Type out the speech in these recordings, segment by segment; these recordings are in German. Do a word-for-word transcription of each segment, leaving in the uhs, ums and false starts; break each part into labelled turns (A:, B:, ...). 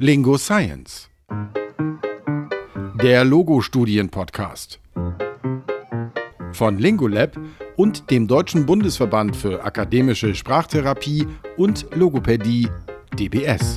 A: Lingo Science, der Logo-Studien-Podcast von Lingolab und dem Deutschen Bundesverband für akademische Sprachtherapie und Logopädie, D B S.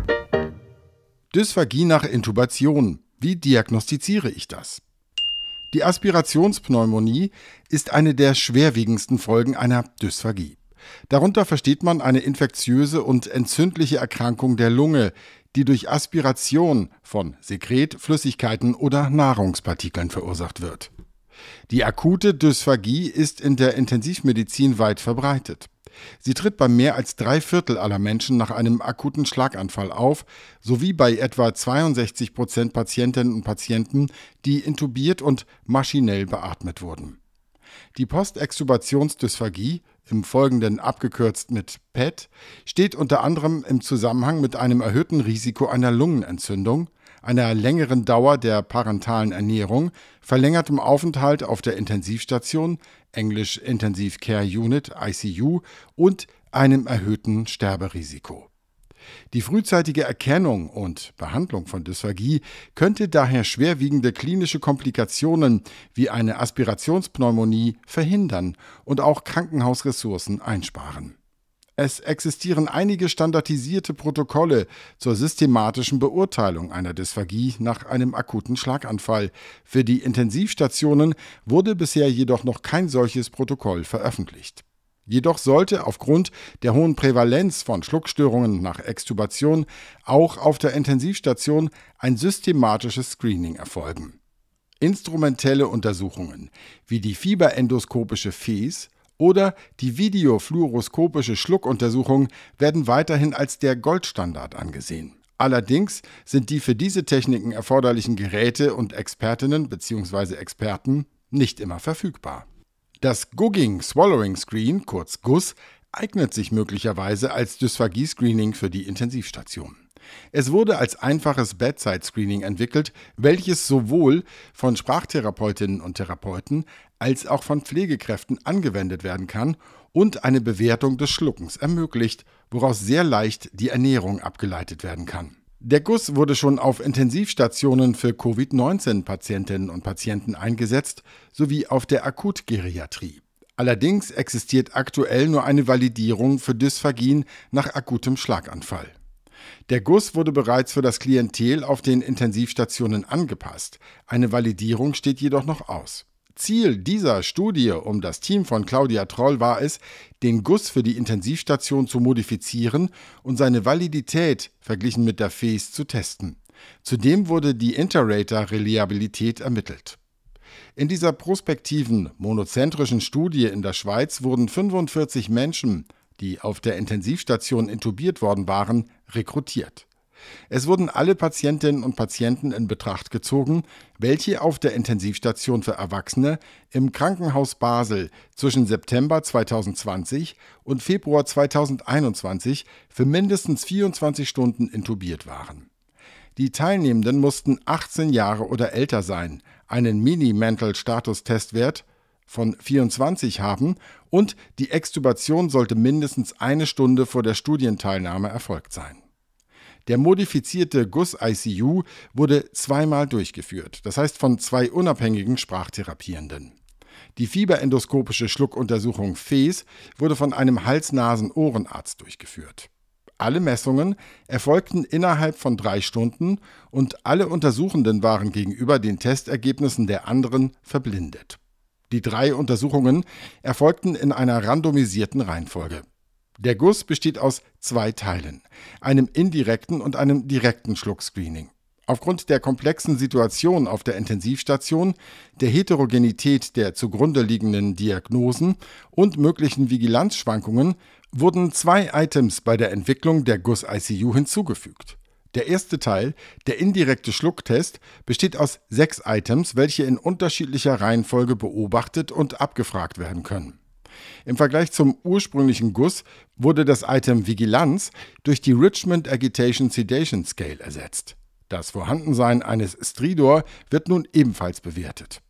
A: Dysphagie nach Intubation. Wie diagnostiziere ich das? Die Aspirationspneumonie ist eine der schwerwiegendsten Folgen einer Dysphagie. Darunter versteht man eine infektiöse und entzündliche Erkrankung der Lunge, die durch Aspiration von Sekret, Flüssigkeiten oder Nahrungspartikeln verursacht wird. Die akute Dysphagie ist in der Intensivmedizin weit verbreitet. Sie tritt bei mehr als drei Viertel aller Menschen nach einem akuten Schlaganfall auf, sowie bei etwa zweiundsechzig Prozent Patientinnen und Patienten, die intubiert und maschinell beatmet wurden. Die Postextubationsdysphagie, im Folgenden abgekürzt mit P E T, steht unter anderem im Zusammenhang mit einem erhöhten Risiko einer Lungenentzündung, einer längeren Dauer der parentalen Ernährung, verlängertem Aufenthalt auf der Intensivstation, englisch Intensive Care Unit, I C U, und einem erhöhten Sterberisiko. Die frühzeitige Erkennung und Behandlung von Dysphagie könnte daher schwerwiegende klinische Komplikationen wie eine Aspirationspneumonie verhindern und auch Krankenhausressourcen einsparen. Es existieren einige standardisierte Protokolle zur systematischen Beurteilung einer Dysphagie nach einem akuten Schlaganfall. Für die Intensivstationen wurde bisher jedoch noch kein solches Protokoll veröffentlicht. Jedoch sollte aufgrund der hohen Prävalenz von Schluckstörungen nach Extubation auch auf der Intensivstation ein systematisches Screening erfolgen. Instrumentelle Untersuchungen wie die fieberendoskopische F E S oder die videofluoroskopische Schluckuntersuchung werden weiterhin als der Goldstandard angesehen. Allerdings sind die für diese Techniken erforderlichen Geräte und Expertinnen bzw. Experten nicht immer verfügbar. Das Gugging Swallowing Screen, kurz G U S, eignet sich möglicherweise als Dysphagie-Screening für die Intensivstation. Es wurde als einfaches Bedside-Screening entwickelt, welches sowohl von Sprachtherapeutinnen und Therapeuten als auch von Pflegekräften angewendet werden kann und eine Bewertung des Schluckens ermöglicht, woraus sehr leicht die Ernährung abgeleitet werden kann. Der G U S wurde schon auf Intensivstationen für Covid neunzehn Patientinnen und Patienten eingesetzt, sowie auf der Akutgeriatrie. Allerdings existiert aktuell nur eine Validierung für Dysphagien nach akutem Schlaganfall. Der G U S wurde bereits für das Klientel auf den Intensivstationen angepasst. Eine Validierung steht jedoch noch aus. Ziel dieser Studie um das Team von Claudia Troll war es, den G U S für die Intensivstation zu modifizieren und seine Validität verglichen mit der F E S zu testen. Zudem wurde die Inter-Rater-Reliabilität ermittelt. In dieser prospektiven, monozentrischen Studie in der Schweiz wurden fünfundvierzig Menschen, die auf der Intensivstation intubiert worden waren, rekrutiert. Es wurden alle Patientinnen und Patienten in Betracht gezogen, welche auf der Intensivstation für Erwachsene im Krankenhaus Basel zwischen September zweitausendzwanzig und Februar zweitausendeinundzwanzig für mindestens vierundzwanzig Stunden intubiert waren. Die Teilnehmenden mussten achtzehn Jahre oder älter sein, einen Mini-Mental-Status-Testwert von vierundzwanzig haben und die Extubation sollte mindestens eine Stunde vor der Studienteilnahme erfolgt sein. Der modifizierte G U S-I C U wurde zweimal durchgeführt, das heißt von zwei unabhängigen Sprachtherapierenden. Die fieberendoskopische Schluckuntersuchung F E S wurde von einem Hals-Nasen-Ohrenarzt durchgeführt. Alle Messungen erfolgten innerhalb von drei Stunden und alle Untersuchenden waren gegenüber den Testergebnissen der anderen verblindet. Die drei Untersuchungen erfolgten in einer randomisierten Reihenfolge. Der G U S besteht aus zwei Teilen, einem indirekten und einem direkten Schluckscreening. Aufgrund der komplexen Situation auf der Intensivstation, der Heterogenität der zugrunde liegenden Diagnosen und möglichen Vigilanzschwankungen wurden zwei Items bei der Entwicklung der G U S-I C U hinzugefügt. Der erste Teil, der indirekte Schlucktest, besteht aus sechs Items, welche in unterschiedlicher Reihenfolge beobachtet und abgefragt werden können. Im Vergleich zum ursprünglichen G U S wurde das Item Vigilanz durch die Richmond Agitation Sedation Scale ersetzt. Das Vorhandensein eines Stridor wird nun ebenfalls bewertet.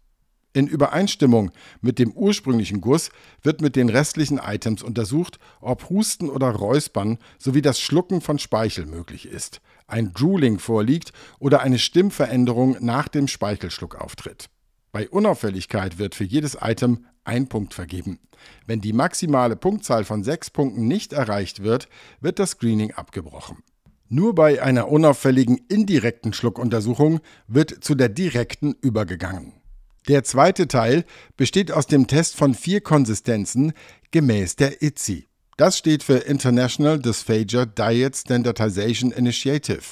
A: In Übereinstimmung mit dem ursprünglichen Guss wird mit den restlichen Items untersucht, ob Husten oder Räuspern sowie das Schlucken von Speichel möglich ist, ein Drooling vorliegt oder eine Stimmveränderung nach dem Speichelschluck auftritt. Bei Unauffälligkeit wird für jedes Item ein Punkt vergeben. Wenn die maximale Punktzahl von sechs Punkten nicht erreicht wird, wird das Screening abgebrochen. Nur bei einer unauffälligen indirekten Schluckuntersuchung wird zu der direkten übergegangen. Der zweite Teil besteht aus dem Test von vier Konsistenzen gemäß der I T S I. Das steht für International Dysphagia Diet Standardization Initiative.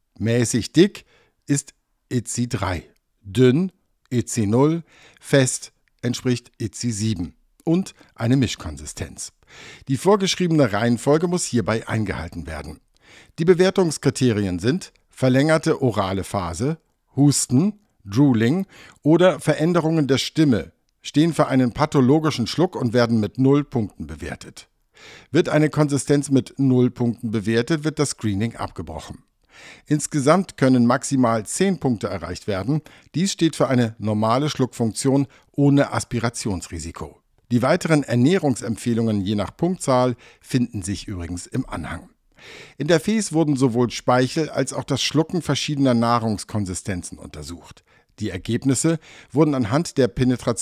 A: Mäßig dick ist I T S I drei, dünn I T S I null, fest entspricht I T S I sieben und eine Mischkonsistenz. Die vorgeschriebene Reihenfolge muss hierbei eingehalten werden. Die Bewertungskriterien sind verlängerte orale Phase, Husten, Drooling oder Veränderungen der Stimme, stehen für einen pathologischen Schluck und werden mit null Punkten bewertet. Wird eine Konsistenz mit null Punkten bewertet, wird das Screening abgebrochen. Insgesamt können maximal zehn Punkte erreicht werden. Dies steht für eine normale Schluckfunktion ohne Aspirationsrisiko. Die weiteren Ernährungsempfehlungen je nach Punktzahl finden sich übrigens im Anhang. In der F E S wurden sowohl Speichel als auch das Schlucken verschiedener Nahrungskonsistenzen untersucht. Die Ergebnisse wurden anhand der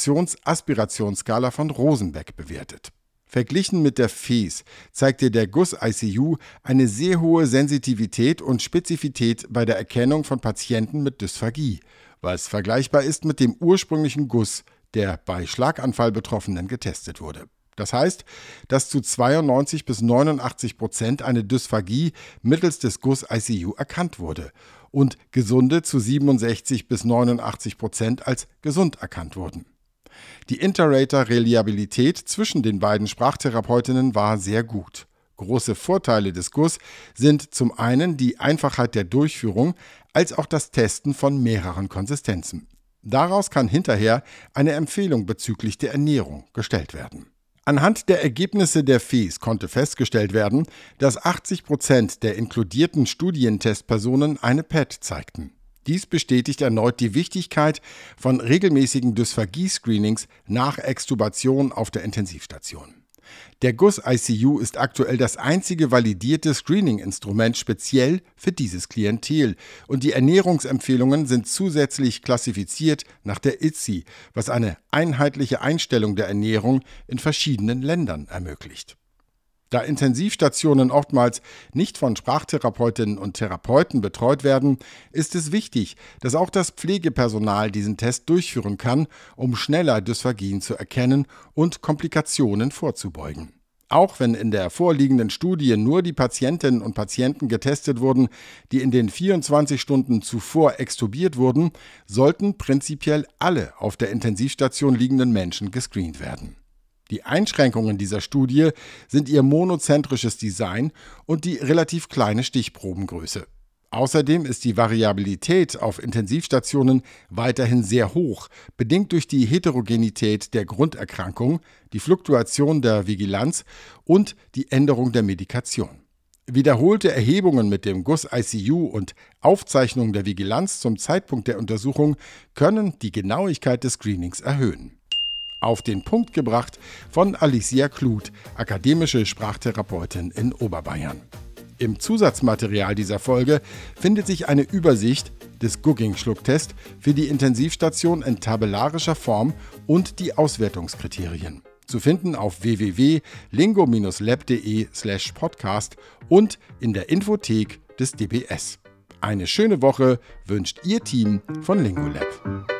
A: Penetrations-Aspirationsskala von Rosenbeck bewertet. Verglichen mit der F E S zeigte der Guss-I C U eine sehr hohe Sensitivität und Spezifität bei der Erkennung von Patienten mit Dysphagie, was vergleichbar ist mit dem ursprünglichen Guss, der bei Schlaganfall-Betroffenen getestet wurde. Das heißt, dass zu zweiundneunzig bis neunundachtzig Prozent eine Dysphagie mittels des Guss-I C U erkannt wurde und Gesunde zu siebenundsechzig bis neunundachtzig Prozent als gesund erkannt wurden. Die Inter-Rater-Reliabilität zwischen den beiden Sprachtherapeutinnen war sehr gut. Große Vorteile des Guss sind zum einen die Einfachheit der Durchführung als auch das Testen von mehreren Konsistenzen. Daraus kann hinterher eine Empfehlung bezüglich der Ernährung gestellt werden. Anhand der Ergebnisse der F E S konnte festgestellt werden, dass achtzig Prozent der inkludierten Studientestpersonen eine P E T zeigten. Dies bestätigt erneut die Wichtigkeit von regelmäßigen Dysphagie-Screenings nach Extubation auf der Intensivstation. Der Guss-I C U ist aktuell das einzige validierte Screening-Instrument speziell für dieses Klientel und die Ernährungsempfehlungen sind zusätzlich klassifiziert nach der I T S I, was eine einheitliche Einstellung der Ernährung in verschiedenen Ländern ermöglicht. Da Intensivstationen oftmals nicht von Sprachtherapeutinnen und Therapeuten betreut werden, ist es wichtig, dass auch das Pflegepersonal diesen Test durchführen kann, um schneller Dysphagien zu erkennen und Komplikationen vorzubeugen. Auch wenn in der vorliegenden Studie nur die Patientinnen und Patienten getestet wurden, die in den vierundzwanzig Stunden zuvor extubiert wurden, sollten prinzipiell alle auf der Intensivstation liegenden Menschen gescreent werden. Die Einschränkungen dieser Studie sind ihr monozentrisches Design und die relativ kleine Stichprobengröße. Außerdem ist die Variabilität auf Intensivstationen weiterhin sehr hoch, bedingt durch die Heterogenität der Grunderkrankung, die Fluktuation der Vigilanz und die Änderung der Medikation. Wiederholte Erhebungen mit dem Guss-I C U und Aufzeichnung der Vigilanz zum Zeitpunkt der Untersuchung können die Genauigkeit des Screenings erhöhen. Auf den Punkt gebracht von Alicia Kluth, akademische Sprachtherapeutin in Oberbayern. Im Zusatzmaterial dieser Folge findet sich eine Übersicht des Gugging-Schlucktests für die Intensivstation in tabellarischer Form und die Auswertungskriterien. Zu finden auf w w w punkt lingo Bindestrich lab punkt de slash podcast und in der Infothek des D B S. Eine schöne Woche wünscht Ihr Team von Lingolab.